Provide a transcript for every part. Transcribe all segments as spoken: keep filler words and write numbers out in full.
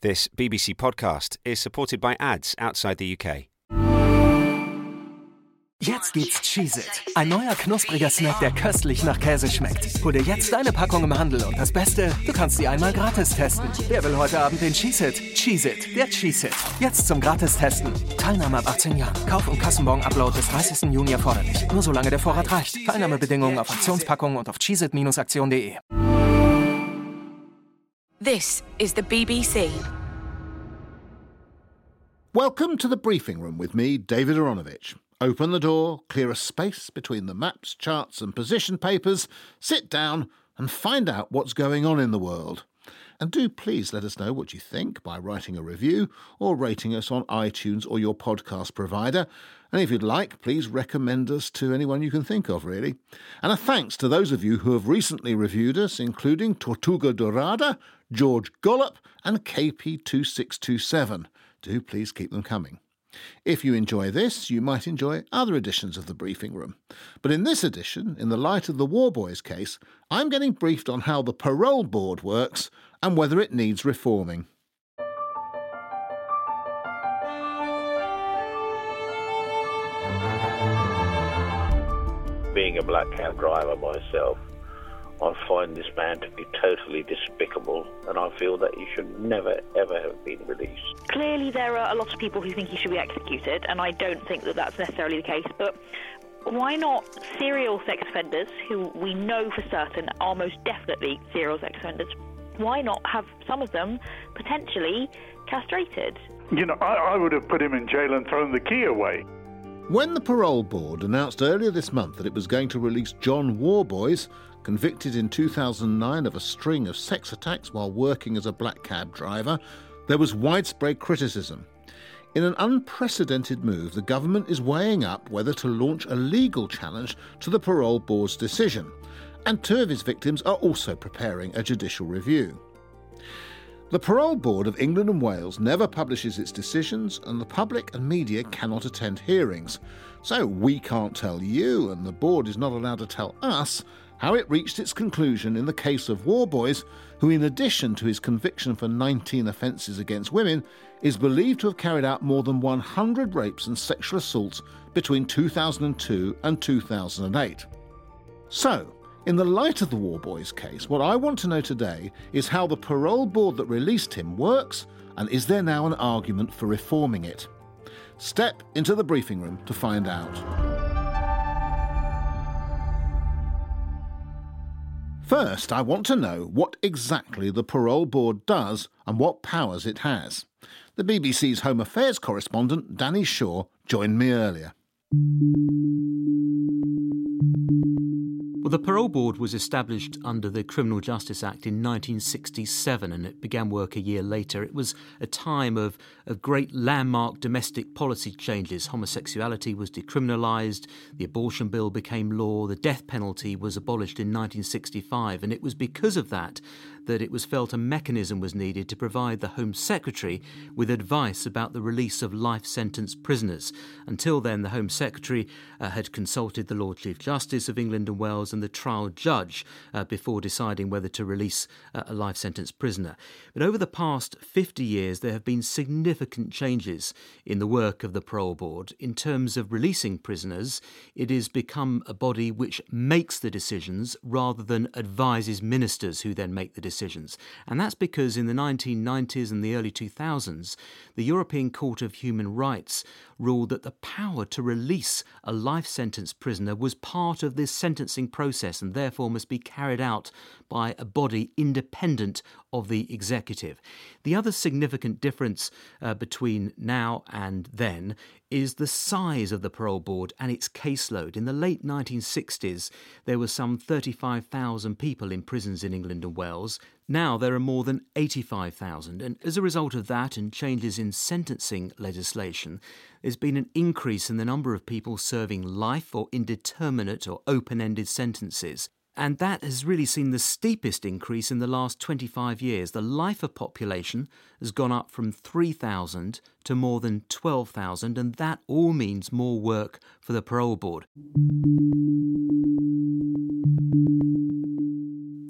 This B B C podcast is supported by ads outside the U K. Jetzt gibt's Cheez-It, ein neuer knuspriger Snack, der köstlich nach Käse schmeckt. Hol dir jetzt deine Packung im Handel und das Beste, du kannst sie einmal gratis testen. Wer will heute Abend den Cheez-It? Cheez-It, der Cheez-It. Jetzt zum Gratis-Testen. Teilnahme ab achtzehn Jahren. Kauf- und Kassenbon-Upload bis dreißigsten Juni erforderlich. Nur solange der Vorrat reicht. Teilnahmebedingungen auf Aktionspackungen und auf cheezit Bindestrich aktion punkt de. This is the B B C. Welcome to the briefing room with me, David Aronovich. Open the door, clear a space between the maps, charts and position papers, sit down and find out what's going on in the world. And do please let us know what you think by writing a review or rating us on iTunes or your podcast provider. And if you'd like, please recommend us to anyone you can think of, really. And a thanks to those of you who have recently reviewed us, including Tortuga Dorada, George Gollop and K P two six two seven. Do please keep them coming. If you enjoy this, you might enjoy other editions of the Briefing Room. But in this edition, in the light of the War Boys case, I'm getting briefed on how the parole board works and whether it needs reforming. Being a black cab driver myself, I find this man to be totally despicable, and I feel that he should never, ever have been released. Clearly there are a lot of people who think he should be executed, and I don't think that that's necessarily the case, but why not serial sex offenders, who we know for certain are most definitely serial sex offenders, why not have some of them potentially castrated? You know, I, I would have put him in jail and thrown the key away. When the parole board announced earlier this month that it was going to release John Worboys, convicted in two thousand nine of a string of sex attacks while working as a black cab driver, there was widespread criticism. In an unprecedented move, the government is weighing up whether to launch a legal challenge to the parole board's decision, and two of his victims are also preparing a judicial review. The Parole Board of England and Wales never publishes its decisions, and the public and media cannot attend hearings. So we can't tell you, and the board is not allowed to tell us, how it reached its conclusion in the case of Worboys, who, in addition to his conviction for nineteen offences against women, is believed to have carried out more than one hundred rapes and sexual assaults between two thousand two and two thousand eight. So, in the light of the Worboys case, what I want to know today is how the parole board that released him works, and is there now an argument for reforming it? Step into the briefing room to find out. First, I want to know what exactly the parole board does and what powers it has. The B B C's Home Affairs correspondent, Danny Shaw, joined me earlier. Well, the Parole Board was established under the Criminal Justice Act in nineteen sixty-seven, and it began work a year later. It was a time of, of great landmark domestic policy changes. Homosexuality was decriminalised, the abortion bill became law, the death penalty was abolished in nineteen sixty-five, and it was because of that that it was felt a mechanism was needed to provide the Home Secretary with advice about the release of life-sentence prisoners. Until then, the Home Secretary uh, had consulted the Lord Chief Justice of England and Wales and the trial judge uh, before deciding whether to release uh, a life-sentence prisoner. But over the past fifty years, there have been significant changes in the work of the Parole Board. In terms of releasing prisoners, it has become a body which makes the decisions rather than advises ministers who then make the decisions. Decisions. And that's because in the nineteen nineties and the early two thousands, the European Court of Human Rights ruled that the power to release a life sentence prisoner was part of this sentencing process and therefore must be carried out by a body independent of the executive. The other significant difference uh, between now and then is the size of the Parole Board and its caseload. In the late nineteen sixties, there were some thirty-five thousand people in prisons in England and Wales. Now there are more than eighty-five thousand, and as a result of that and changes in sentencing legislation, there's been an increase in the number of people serving life or indeterminate or open-ended sentences. And that has really seen the steepest increase in the last twenty-five years. The lifer population has gone up from three thousand to more than twelve thousand, and that all means more work for the Parole Board.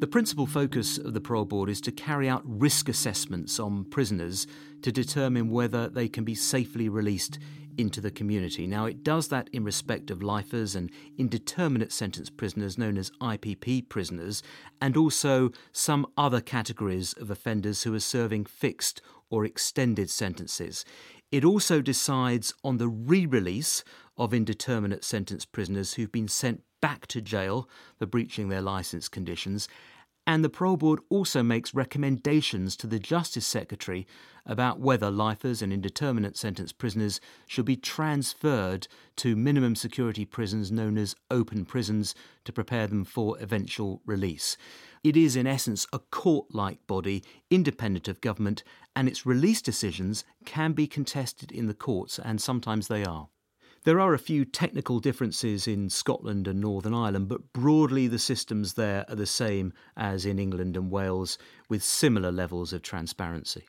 The principal focus of the Parole Board is to carry out risk assessments on prisoners to determine whether they can be safely released into the community. Now, it does that in respect of lifers and indeterminate sentence prisoners known as I P P prisoners, and also some other categories of offenders who are serving fixed or extended sentences. It also decides on the re-release of indeterminate sentence prisoners who've been sent back to jail for breaching their licence conditions. And the Parole Board also makes recommendations to the Justice Secretary about whether lifers and indeterminate sentence prisoners should be transferred to minimum security prisons known as open prisons to prepare them for eventual release. It is in essence a court-like body, independent of government, and its release decisions can be contested in the courts, and sometimes they are. There are a few technical differences in Scotland and Northern Ireland, but broadly the systems there are the same as in England and Wales, with similar levels of transparency.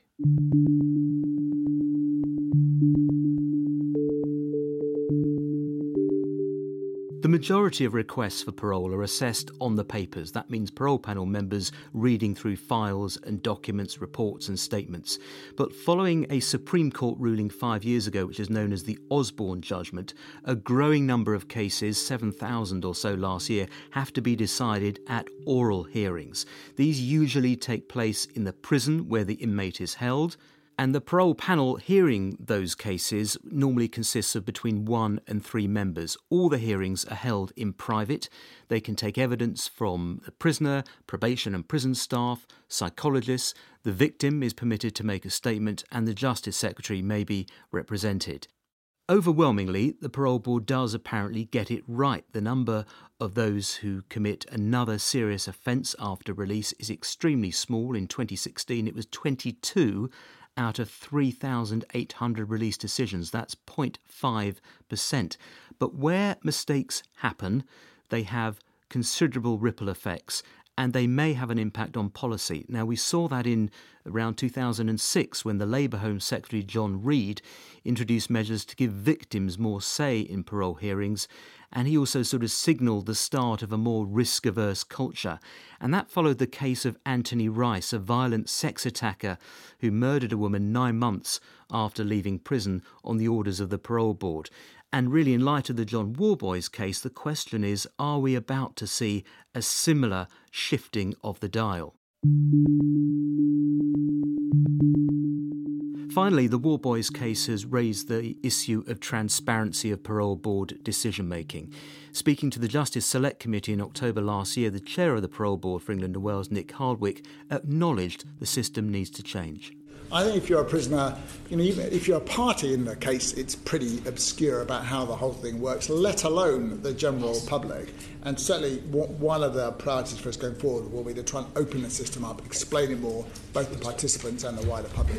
The majority of requests for parole are assessed on the papers. That means parole panel members reading through files and documents, reports and statements. But following a Supreme Court ruling five years ago, which is known as the Osborne judgment, a growing number of cases, seven thousand or so last year, have to be decided at oral hearings. These usually take place in the prison where the inmate is held, and the parole panel hearing those cases normally consists of between one and three members. All the hearings are held in private. They can take evidence from the prisoner, probation and prison staff, psychologists. The victim is permitted to make a statement, and the Justice Secretary may be represented. Overwhelmingly, the Parole Board does apparently get it right. The number of those who commit another serious offence after release is extremely small. In twenty sixteen, it was twenty-two out of three thousand eight hundred release decisions. That's zero point five percent. But where mistakes happen, they have considerable ripple effects, and they may have an impact on policy. Now, we saw that in around two thousand six when the Labour Home Secretary John Reid introduced measures to give victims more say in parole hearings, and he also sort of signalled the start of a more risk-averse culture. And that followed the case of Anthony Rice, a violent sex attacker who murdered a woman nine months after leaving prison on the orders of the Parole Board. And really, in light of the John Worboys case, the question is, are we about to see a similar shifting of the dial? Finally, the Worboys case has raised the issue of transparency of Parole Board decision-making. Speaking to the Justice Select Committee in October last year, the chair of the Parole Board for England and Wales, Nick Hardwick, acknowledged the system needs to change. I think if you're a prisoner, you know, even if you're a party in the case, it's pretty obscure about how the whole thing works, let alone the general public. And certainly one of the priorities for us going forward will be to try and open the system up, explaining more both the participants and the wider public.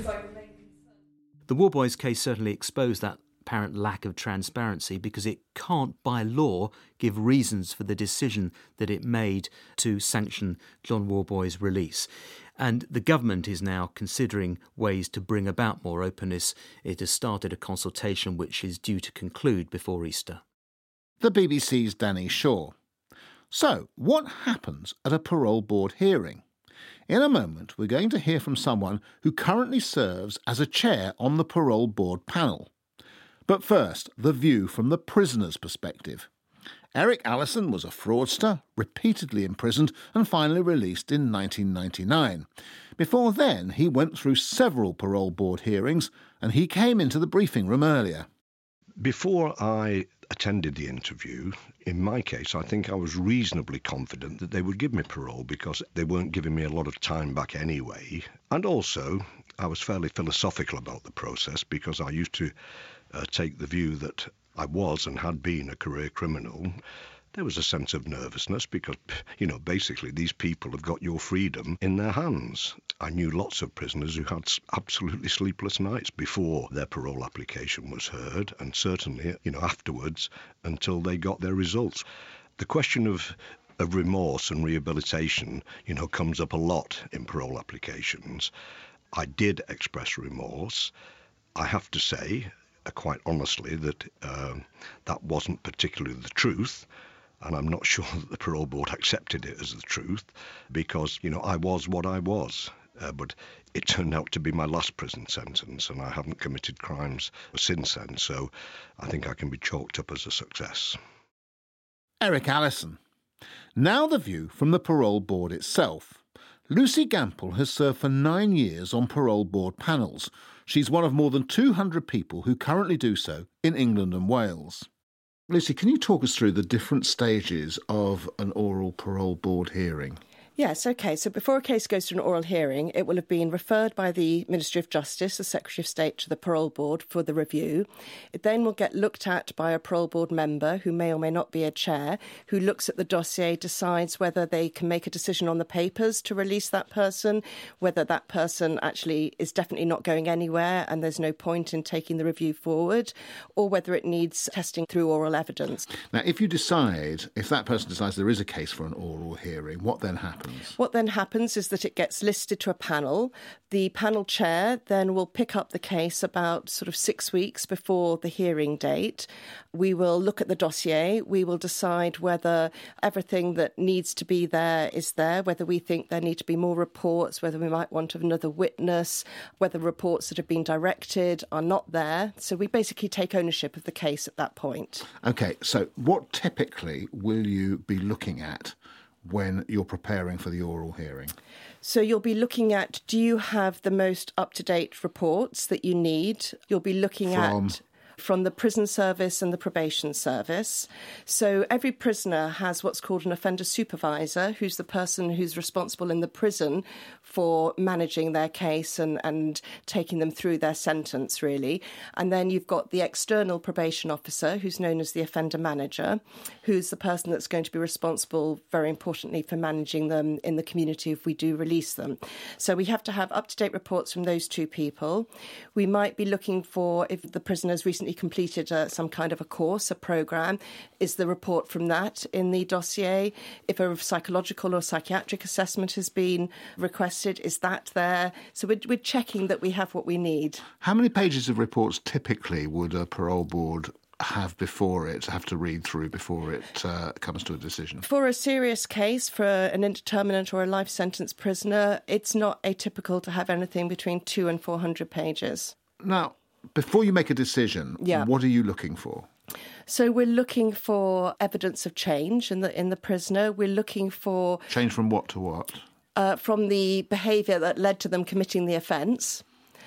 The Worboys case certainly exposed that apparent lack of transparency because it can't, by law, give reasons for the decision that it made to sanction John Worboys' release. And the government is now considering ways to bring about more openness. It has started a consultation which is due to conclude before Easter. The B B C's Danny Shaw. So, what happens at a parole board hearing? In a moment, we're going to hear from someone who currently serves as a chair on the parole board panel. But first, the view from the prisoner's perspective. Eric Allison was a fraudster, repeatedly imprisoned and finally released in nineteen ninety-nine. Before then, he went through several parole board hearings and he came into the briefing room earlier. Before I attended the interview, in my case, I think I was reasonably confident that they would give me parole because they weren't giving me a lot of time back anyway. And also, I was fairly philosophical about the process because I used to uh, take the view that I was and had been a career criminal. There was a sense of nervousness because, you know, basically these people have got your freedom in their hands. I knew lots of prisoners who had absolutely sleepless nights before their parole application was heard, and certainly, you know, afterwards until they got their results. The question of of remorse and rehabilitation, you know, comes up a lot in parole applications. I did express remorse. I have to say, uh, quite honestly, that uh, that wasn't particularly the truth. And I'm not sure that the parole board accepted it as the truth because, you know, I was what I was. Uh, but it turned out to be my last prison sentence, and I haven't committed crimes since then. So I think I can be chalked up as a success. Eric Allison. Now the view from the parole board itself. Lucy Gample has served for nine years on parole board panels. She's one of more than two hundred people who currently do so in England and Wales. Lucy, can you talk us through the different stages of an oral parole board hearing? Yes, OK. So before a case goes to an oral hearing, it will have been referred by the Ministry of Justice, the Secretary of State, to the parole board for the review. It then will get looked at by a parole board member, who may or may not be a chair, who looks at the dossier, decides whether they can make a decision on the papers to release that person, whether that person actually is definitely not going anywhere and there's no point in taking the review forward, or whether it needs testing through oral evidence. Now, if you decide, if that person decides there is a case for an oral hearing, what then happens? What then happens is that it gets listed to a panel. The panel chair then will pick up the case about sort of six weeks before the hearing date. We will look at the dossier. We will decide whether everything that needs to be there is there, whether we think there need to be more reports, whether we might want another witness, whether reports that have been directed are not there. So we basically take ownership of the case at that point. OK, so what typically will you be looking at when you're preparing for the oral hearing? So you'll be looking at, do you have the most up-to-date reports that you need? You'll be looking From... at... from the prison service and the probation service. So every prisoner has what's called an offender supervisor, who's the person who's responsible in the prison for managing their case and, and taking them through their sentence, really. And then you've got the external probation officer, who's known as the offender manager, who's the person that's going to be responsible, very importantly, for managing them in the community if we do release them. So we have to have up-to-date reports from those two people. We might be looking for, if the prisoner's recently completed uh, some kind of a course, a programme, is the report from that in the dossier? If a psychological or psychiatric assessment has been requested, is that there? So we're, we're checking that we have what we need. How many pages of reports typically would a parole board have before it, have to read through before it uh, comes to a decision? For a serious case, for an indeterminate or a life sentence prisoner, it's not atypical to have anything between two and four hundred pages. Now, before you make a decision, yeah. what are you looking for? So we're looking for evidence of change in the in the prisoner. We're looking for... Change from what to what? Uh, from the behaviour that led to them committing the offence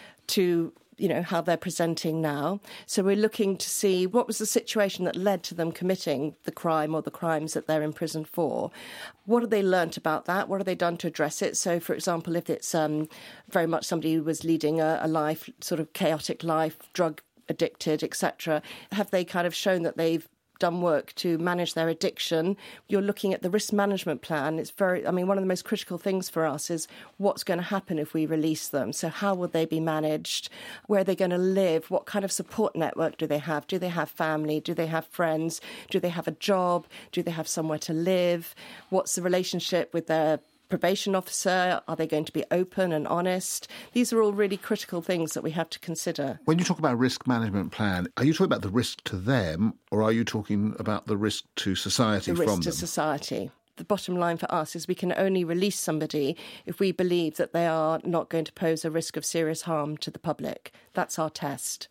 to, you know, how they're presenting now. So we're looking to see what was the situation that led to them committing the crime or the crimes that they're in prison for. What have they learnt about that? What have they done to address it? So, for example, if it's um, very much somebody who was leading a, a life, sort of chaotic life, drug addicted, et cetera, have they kind of shown that they've done work to manage their addiction? You're looking at the risk management plan. It's very, I mean, one of the most critical things for us is what's going to happen if we release them. So how will they be managed? Where are they going to live? What kind of support network do they have? Do they have family? Do they have friends? Do they have a job? Do they have somewhere to live? What's the relationship with their probation officer? Are they going to be open and honest? These are all really critical things that we have to consider. When you talk about a risk management plan, are you talking about the risk to them, or are you talking about the risk to society the from them? The risk to society. The bottom line for us is we can only release somebody if we believe that they are not going to pose a risk of serious harm to the public. That's our test.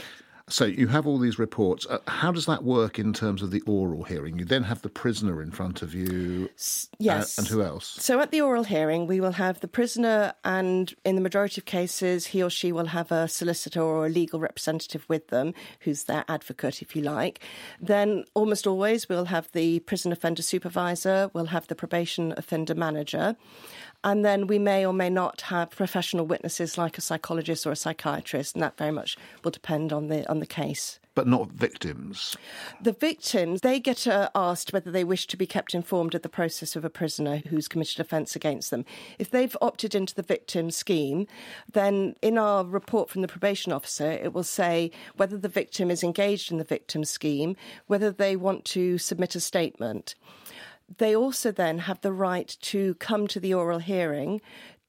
So you have all these reports. Uh, how does that work in terms of the oral hearing? You then have the prisoner in front of you. Yes. Uh, and who else? So at the oral hearing, we will have the prisoner, and in the majority of cases, he or she will have a solicitor or a legal representative with them, who's their advocate, if you like. Then almost always we'll have the prison offender supervisor, we'll have the probation offender manager. And then we may or may not have professional witnesses like a psychologist or a psychiatrist, and that very much will depend on the on the case. But not victims? The victims, they get uh, asked whether they wish to be kept informed of the process of a prisoner who's committed offence against them. If they've opted into the victim scheme, then in our report from the probation officer, it will say whether the victim is engaged in the victim scheme, whether they want to submit a statement. They also then have the right to come to the oral hearing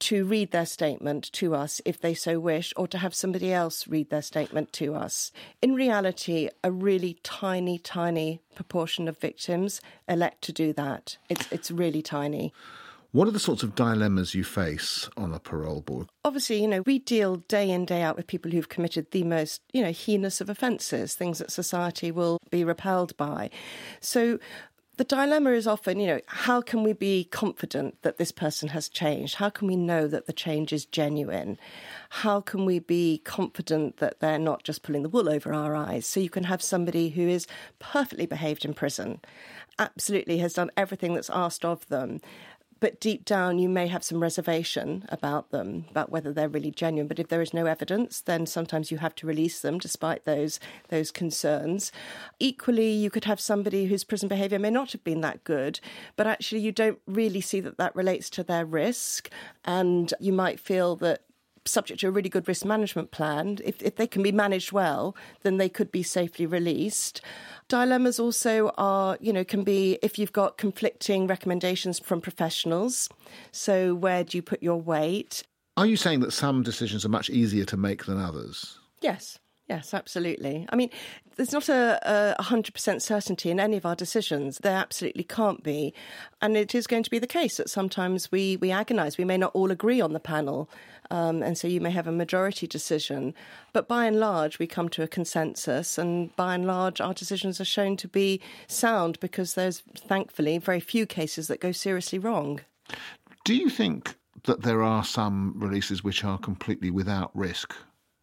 to read their statement to us if they so wish, or to have somebody else read their statement to us. In reality, a really tiny, tiny proportion of victims elect to do that. It's, it's really tiny. What are the sorts of dilemmas you face on a parole board? Obviously, you know, we deal day in, day out with people who've committed the most, you know, heinous of offences, things that society will be repelled by. So the dilemma is often, you know, how can we be confident that this person has changed? How can we know that the change is genuine? How can we be confident that they're not just pulling the wool over our eyes? So you can have somebody who is perfectly behaved in prison, absolutely has done everything that's asked of them, but deep down you may have some reservation about them, about whether they're really genuine. But if there is no evidence, then sometimes you have to release them despite those those concerns. Equally, you could have somebody whose prison behaviour may not have been that good, but actually you don't really see that that relates to their risk, and you might feel that subject to a really good risk management plan, if, if they can be managed well, then they could be safely released. Dilemmas also are, you know, can be if you've got conflicting recommendations from professionals. So where do you put your weight? Are you saying that some decisions are much easier to make than others? Yes. Yes, absolutely. I mean, there's not a, a one hundred percent certainty in any of our decisions. There absolutely can't be. And it is going to be the case that sometimes we, we agonise. We may not all agree on the panel, um, and so you may have a majority decision. But by and large, we come to a consensus, and by and large, our decisions are shown to be sound because there's, thankfully, very few cases that go seriously wrong. Do you think that there are some releases which are completely without risk?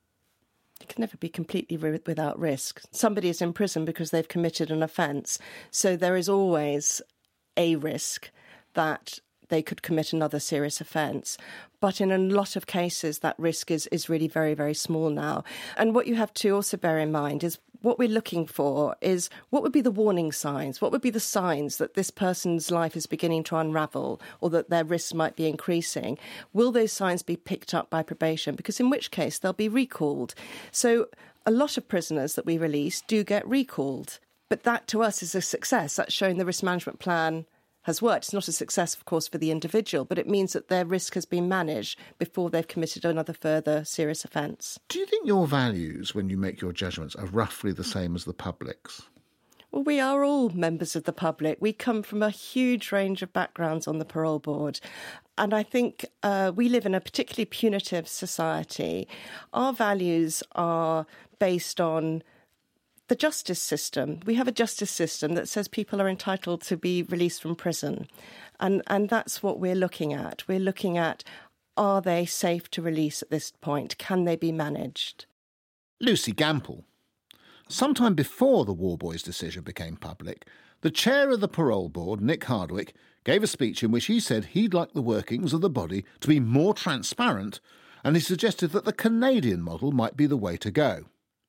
It can never be completely ri- without risk. Somebody is in prison because they've committed an offence, so there is always a risk that they could commit another serious offence. But in a lot of cases, that risk is, is really very, very small now. And what you have to also bear in mind is what we're looking for is what would be the warning signs? What would be the signs that this person's life is beginning to unravel or that their risks might be increasing? Will those signs be picked up by probation? Because in which case they'll be recalled. So a lot of prisoners that we release do get recalled. But that to us is a success. That's showing the risk management plan has worked. It's not a success, of course, for the individual, but it means that their risk has been managed before they've committed another further serious offence. Do you think your values, when you make your judgments, are roughly the same as the public's? Well, we are all members of the public. We come from a huge range of backgrounds on the parole board. And I think uh, we live in a particularly punitive society. Our values are based on the justice system. We have a justice system that says people are entitled to be released from prison. And, and that's what we're looking at. We're looking at, are they safe to release at this point? Can they be managed? Lucy Gample. Sometime before the War Boys decision became public, the chair of the parole board, Nick Hardwick, gave a speech in which he said he'd like the workings of the body to be more transparent, and he suggested that the Canadian model might be the way to go.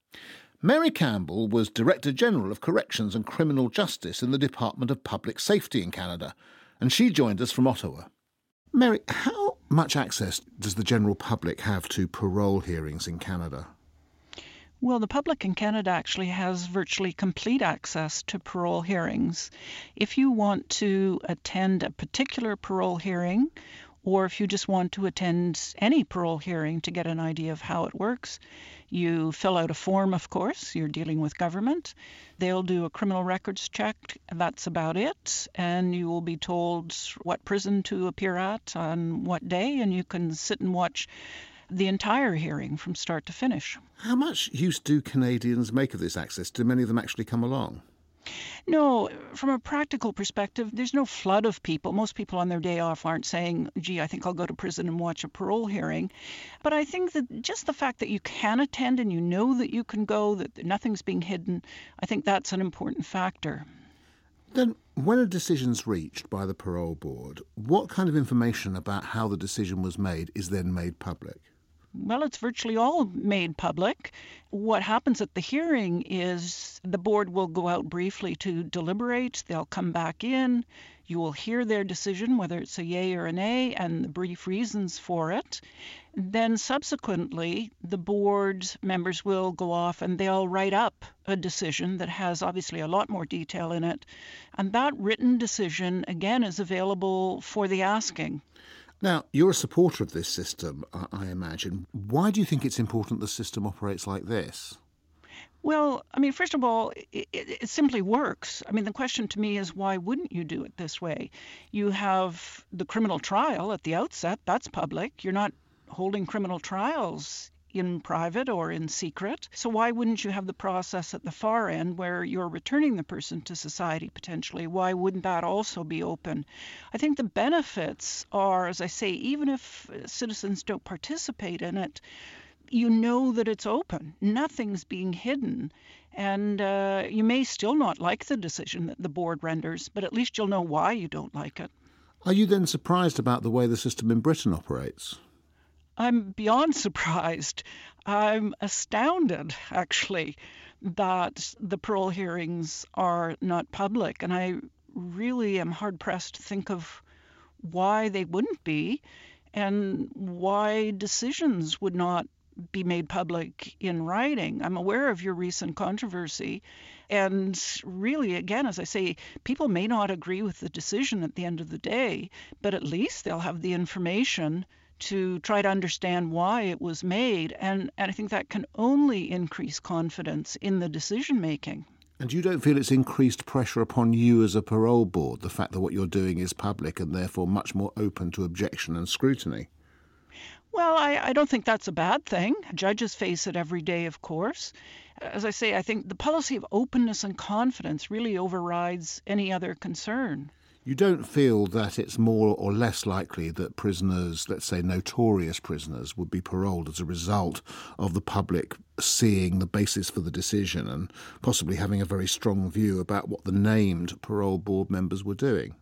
Mary Campbell was Director General of Corrections and Criminal Justice in the Department of Public Safety in Canada, and she joined us from Ottawa. Mary, how much access does the general public have to parole hearings in Canada? Well, the public in Canada actually has virtually complete access to parole hearings. If you want to attend a particular parole hearing, or if you just want to attend any parole hearing to get an idea of how it works, you fill out a form, of course. You're dealing with government. They'll do a criminal records check. That's about it. And you will be told what prison to appear at on what day, and you can sit and watch the entire hearing from start to finish. How much use do Canadians make of this access? Do many of them actually come along? No, from a practical perspective, there's no flood of people. Most people on their day off aren't saying, gee, I think I'll go to prison and watch a parole hearing. But I think that just the fact that you can attend and you know that you can go, that nothing's being hidden, I think that's an important factor. Then, when a decision's reached by the parole board, what kind of information about how the decision was made is then made public? Well, it's virtually all made public. What happens at the hearing is the board will go out briefly to deliberate. They'll come back in. You will hear their decision, whether it's a yay or a nay, and the brief reasons for it. Then subsequently, the board members will go off and they'll write up a decision that has obviously a lot more detail in it. And that written decision, again, is available for the asking. Now, you're a supporter of this system, I imagine. Why do you think it's important the system operates like this? Well, I mean, first of all, it, it, it simply works. I mean, the question to me is, why wouldn't you do it this way? You have the criminal trial at the outset. That's public. You're not holding criminal trials in private or in secret. So why wouldn't you have the process at the far end where you're returning the person to society potentially? Why wouldn't that also be open? I think the benefits are, as I say, even if citizens don't participate in it, you know that it's open. Nothing's being hidden. And uh, you may still not like the decision that the board renders, but at least you'll know why you don't like it. Are you then surprised about the way the system in Britain operates? I'm beyond surprised. I'm astounded, actually, that the parole hearings are not public. And I really am hard-pressed to think of why they wouldn't be and why decisions would not be made public in writing. I'm aware of your recent controversy. And really, again, as I say, people may not agree with the decision at the end of the day, but at least they'll have the information to try to understand why it was made. And, and I think that can only increase confidence in the decision-making. And you don't feel it's increased pressure upon you as a parole board, the fact that what you're doing is public and therefore much more open to objection and scrutiny? Well, I, I don't think that's a bad thing. Judges face it every day, of course. As I say, I think the policy of openness and confidence really overrides any other concern. You don't feel that it's more or less likely that prisoners, let's say notorious prisoners, would be paroled as a result of the public seeing the basis for the decision and possibly having a very strong view about what the named parole board members were doing?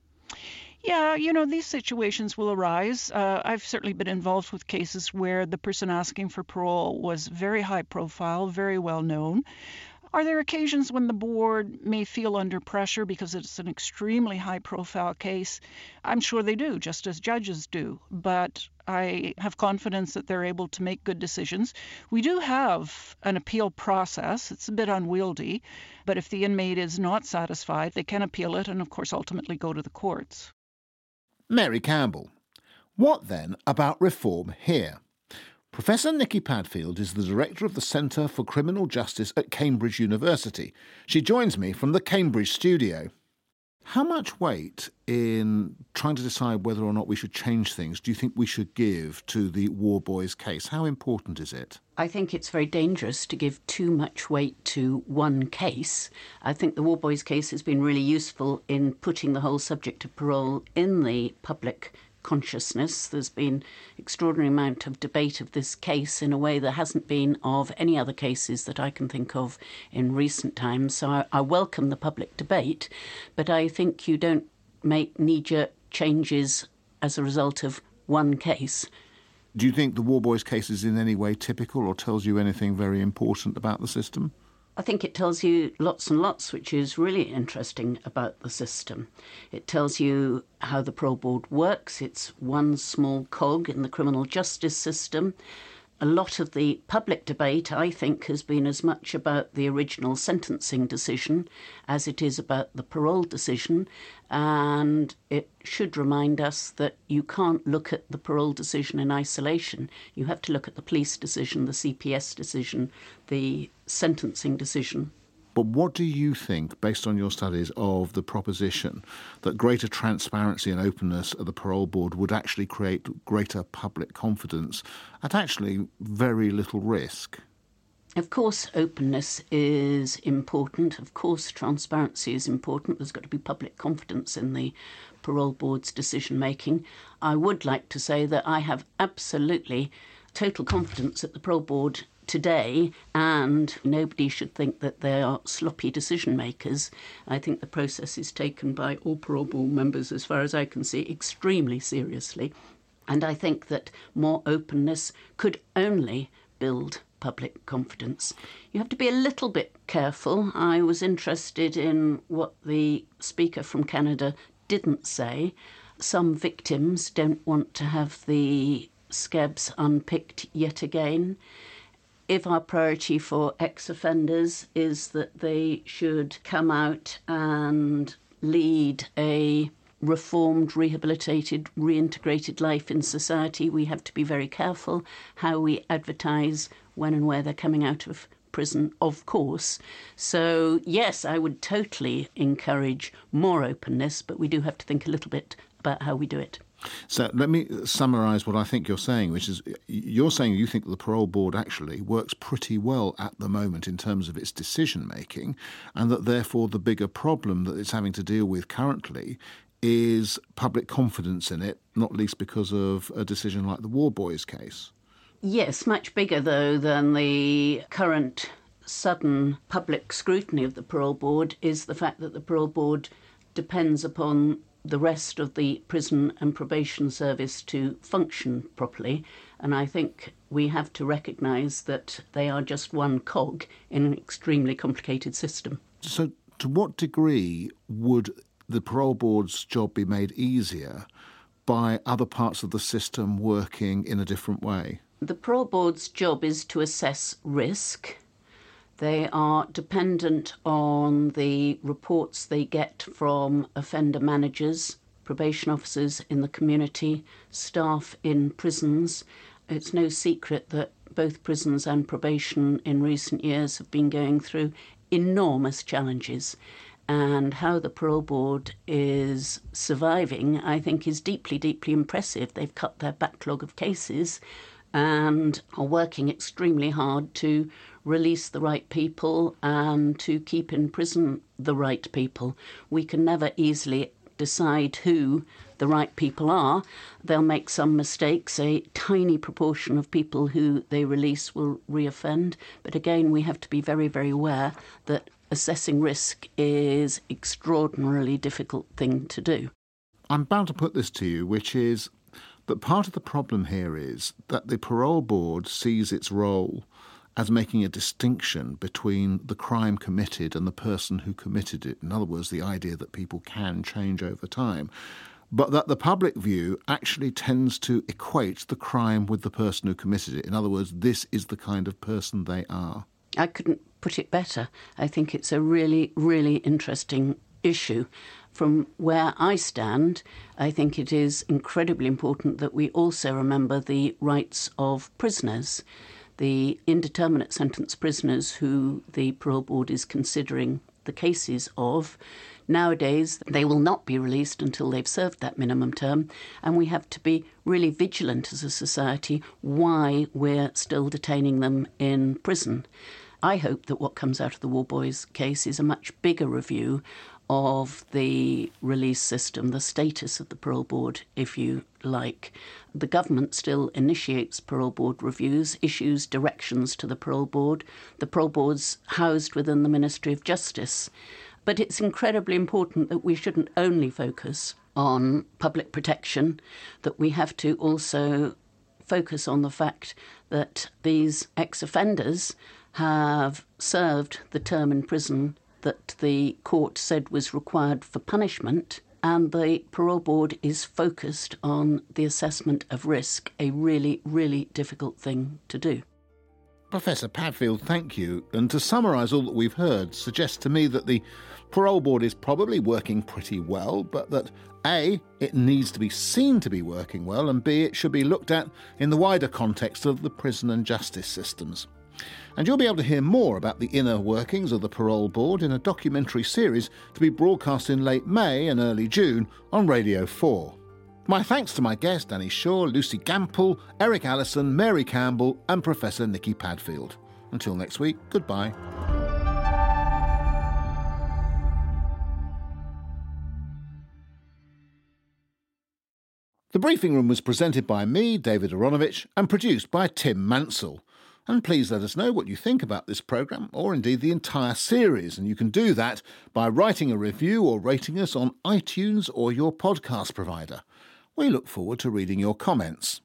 Yeah, you know, these situations will arise. Uh, I've certainly been involved with cases where the person asking for parole was very high profile, very well known. Are there occasions when the board may feel under pressure because it's an extremely high-profile case? I'm sure they do, just as judges do. But I have confidence that they're able to make good decisions. We do have an appeal process. It's a bit unwieldy, but if the inmate is not satisfied, they can appeal it and, of course, ultimately go to the courts. Mary Campbell. What then about reform here? Professor Nikki Padfield is the director of the Centre for Criminal Justice at Cambridge University. She joins me from the Cambridge studio. How much weight in trying to decide whether or not we should change things do you think we should give to the Worboys case? How important is it? I think it's very dangerous to give too much weight to one case. I think the Worboys case has been really useful in putting the whole subject of parole in the public consciousness. There's been extraordinary amount of debate of this case in a way there hasn't been of any other cases that I can think of in recent times. So I, I welcome the public debate, but I think you don't make knee-jerk changes as a result of one case. Do you think the Worboys case is in any way typical or tells you anything very important about the system? I think it tells you lots and lots, which is really interesting about the system. It tells you how the parole board works. It's one small cog in the criminal justice system. A lot of the public debate, I think, has been as much about the original sentencing decision as it is about the parole decision. And it should remind us that you can't look at the parole decision in isolation. You have to look at the police decision, the C P S decision, the sentencing decision. But what do you think, based on your studies, of the proposition that greater transparency and openness of the parole board would actually create greater public confidence at actually very little risk? Of course, openness is important. Of course, transparency is important. There's got to be public confidence in the parole board's decision-making. I would like to say that I have absolutely total confidence at the parole board today, and nobody should think that they are sloppy decision makers. I think the process is taken by all parole board members, as far as I can see, extremely seriously. And I think that more openness could only build public confidence. You have to be a little bit careful. I was interested in what the speaker from Canada didn't say. Some victims don't want to have the scabs unpicked yet again. If our priority for ex-offenders is that they should come out and lead a reformed, rehabilitated, reintegrated life in society. We have to be very careful how we advertise when and where they're coming out of prison, of course. So, yes, I would totally encourage more openness, but we do have to think a little bit about how we do it. So let me summarise what I think you're saying, which is you're saying you think that the parole board actually works pretty well at the moment in terms of its decision-making, and that therefore the bigger problem that it's having to deal with currently is public confidence in it, not least because of a decision like the Worboys case. Yes, much bigger, though, than the current sudden public scrutiny of the parole board is the fact that the parole board depends upon the rest of the prison and probation service to function properly. And I think we have to recognise that they are just one cog in an extremely complicated system. So to what degree would the parole board's job be made easier by other parts of the system working in a different way? The parole board's job is to assess risk. They are dependent on the reports they get from offender managers, probation officers in the community, staff in prisons. It's no secret that both prisons and probation in recent years have been going through enormous challenges. And how the parole board is surviving, I think, is deeply, deeply impressive. They've cut their backlog of cases and are working extremely hard to release the right people and to keep in prison the right people. We can never easily decide who the right people are. They'll make some mistakes. A tiny proportion of people who they release will reoffend. But again, we have to be very, very aware that assessing risk is an extraordinarily difficult thing to do. I'm bound to put this to you, which is that part of the problem here is that the parole board sees its role as making a distinction between the crime committed and the person who committed it. In other words, the idea that people can change over time. But that the public view actually tends to equate the crime with the person who committed it. In other words, this is the kind of person they are. I couldn't put it better. I think it's a really, really interesting issue. From where I stand, I think it is incredibly important that we also remember the rights of prisoners, the indeterminate sentence prisoners who the parole board is considering the cases of. Nowadays, they will not be released until they've served that minimum term, and we have to be really vigilant as a society why we're still detaining them in prison. I hope that what comes out of the Worboys case is a much bigger review of the release system, the status of the parole board, if you like. The government still initiates parole board reviews, issues directions to the parole board. The parole board's housed within the Ministry of Justice. But it's incredibly important that we shouldn't only focus on public protection, that we have to also focus on the fact that these ex-offenders have served the term in prison that the court said was required for punishment, and the parole board is focused on the assessment of risk, a really, really difficult thing to do. Professor Padfield, thank you. And to summarise all that we've heard suggests to me that the parole board is probably working pretty well, but that A, it needs to be seen to be working well, and B, it should be looked at in the wider context of the prison and justice systems. And you'll be able to hear more about the inner workings of the parole board in a documentary series to be broadcast in late May and early June on Radio four. My thanks to my guests Danny Shaw, Lucy Gample, Eric Allison, Mary Campbell and Professor Nicky Padfield. Until next week, goodbye. The Briefing Room was presented by me, David Aronovich, and produced by Tim Mansell. And please let us know what you think about this programme, or indeed the entire series, and you can do that by writing a review or rating us on iTunes or your podcast provider. We look forward to reading your comments.